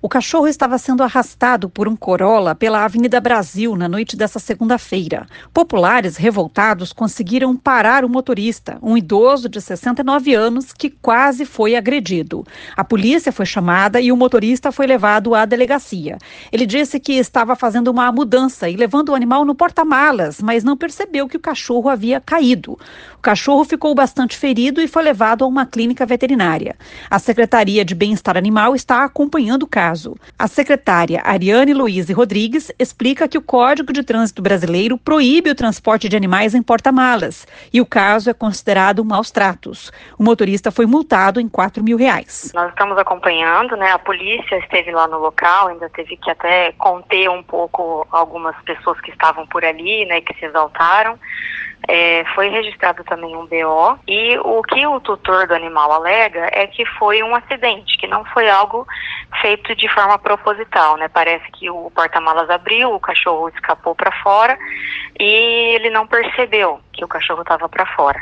O cachorro estava sendo arrastado por um Corolla pela Avenida Brasil na noite dessa segunda-feira. Populares revoltados conseguiram parar o motorista, um idoso de 69 anos que quase foi agredido. A polícia foi chamada e o motorista foi levado à delegacia. Ele disse que estava fazendo uma mudança e levando o animal no porta-malas, mas não percebeu que o cachorro havia caído. O cachorro ficou bastante ferido e foi levado a uma clínica veterinária. A Secretaria de Bem-Estar Animal está acompanhando o caso. A secretária Ariane Luiz Rodrigues explica que o Código de Trânsito Brasileiro proíbe o transporte de animais em porta-malas e o caso é considerado maus tratos. O motorista foi multado em R$4 mil. Nós estamos acompanhando, a polícia esteve lá no local, ainda teve que até conter um pouco algumas pessoas que estavam por ali, que se exaltaram. Foi registrado também um BO e o que o tutor do animal alega é que foi um acidente, que não foi algo feito de forma proposital, Parece que o porta-malas abriu, o cachorro escapou para fora e ele não percebeu que o cachorro estava para fora,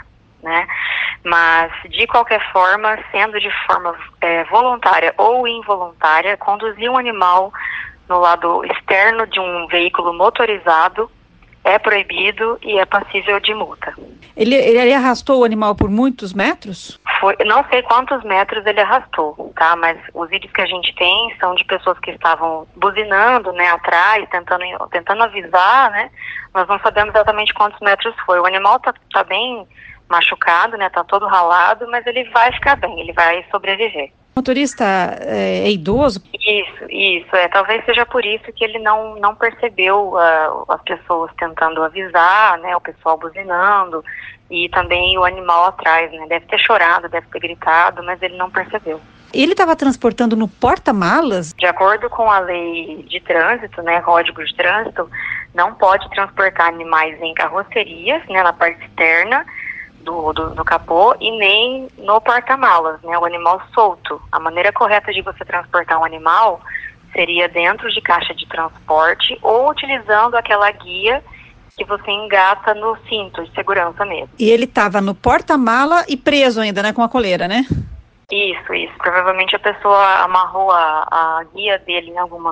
Mas, de qualquer forma, sendo de forma voluntária ou involuntária, conduzir um animal no lado externo de um veículo motorizado é proibido e é passível de multa. Ele arrastou o animal por muitos metros? Não sei quantos metros ele arrastou, Mas os vídeos que a gente tem são de pessoas que estavam buzinando, atrás, tentando avisar, Nós não sabemos exatamente quantos metros foi. O animal tá bem machucado, tá todo ralado, mas ele vai ficar bem, ele vai sobreviver. O motorista é idoso? Isso. Talvez seja por isso que ele não percebeu as pessoas tentando avisar, o pessoal buzinando e também o animal atrás, Deve ter chorado, deve ter gritado, mas ele não percebeu. Ele estava transportando no porta-malas? De acordo com a lei de trânsito, Código de Trânsito, não pode transportar animais em carrocerias, na parte externa do capô e nem no porta-malas, o animal solto. A maneira correta de você transportar um animal seria dentro de caixa de transporte ou utilizando aquela guia que você engata no cinto de segurança mesmo. E ele estava no porta-mala e preso ainda, com a coleira, Isso. Provavelmente a pessoa amarrou a guia dele em algum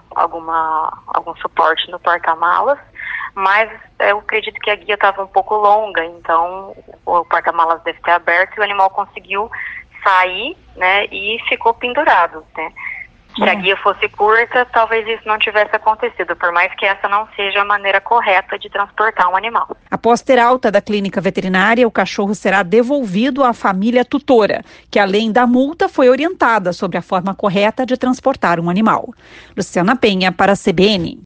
suporte no porta-malas, mas eu acredito que a guia estava um pouco longa, então o porta-malas deve ter aberto e o animal conseguiu sair, e ficou pendurado, Se a guia fosse curta, talvez isso não tivesse acontecido, por mais que essa não seja a maneira correta de transportar um animal. Após ter alta da clínica veterinária, o cachorro será devolvido à família tutora, que além da multa foi orientada sobre a forma correta de transportar um animal. Luciana Penha para a CBN.